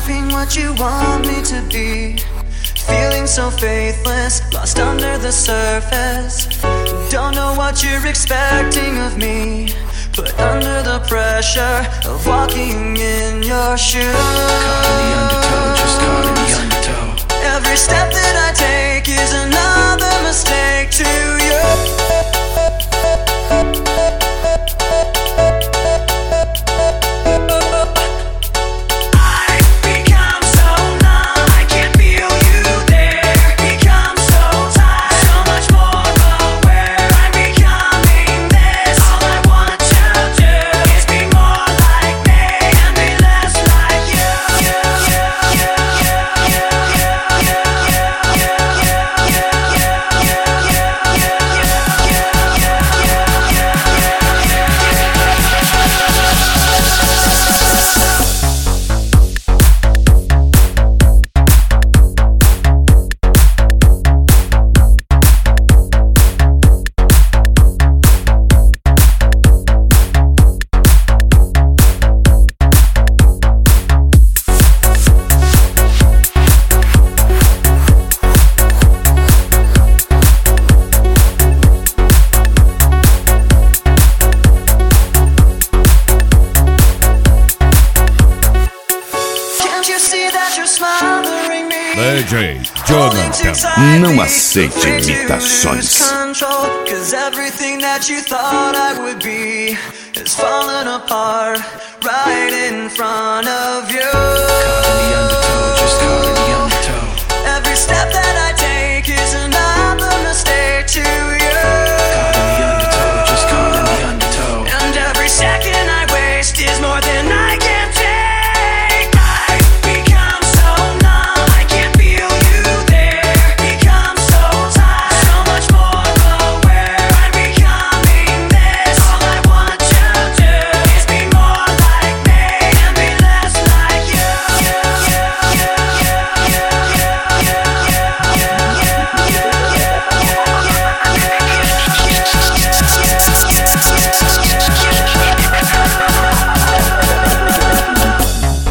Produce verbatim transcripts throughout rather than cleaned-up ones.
being what you want me to be. Feeling so faithless, lost under the surface. Don't know what you're expecting of me, but under the pressure of walking in your shoes. Caught in the undertow, just caught in the undertow. Every step that I take is another mistake to you. D J Jonathan. Não aceite imitações. Cause everything that you thought I would be is falling apart right in front of you. Caught in the undertow, just caught in the undertow. Every step that I take is another mistake to you. Caught in the undertow, just caught in the undertow. And every second I waste is more than I can take.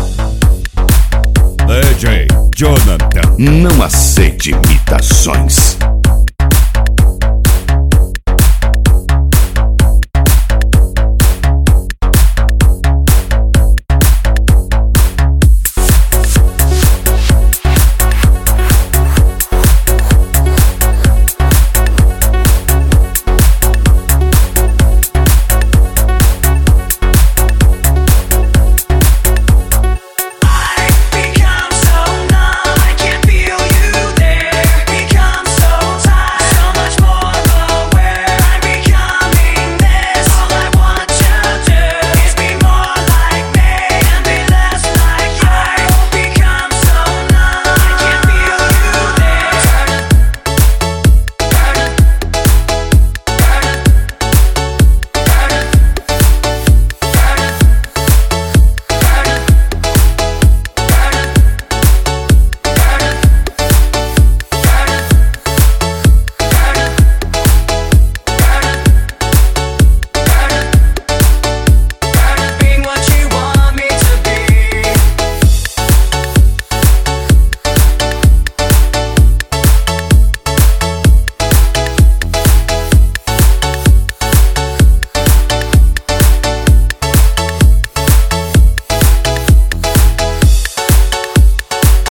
D J Jonathan. Não aceite imitações.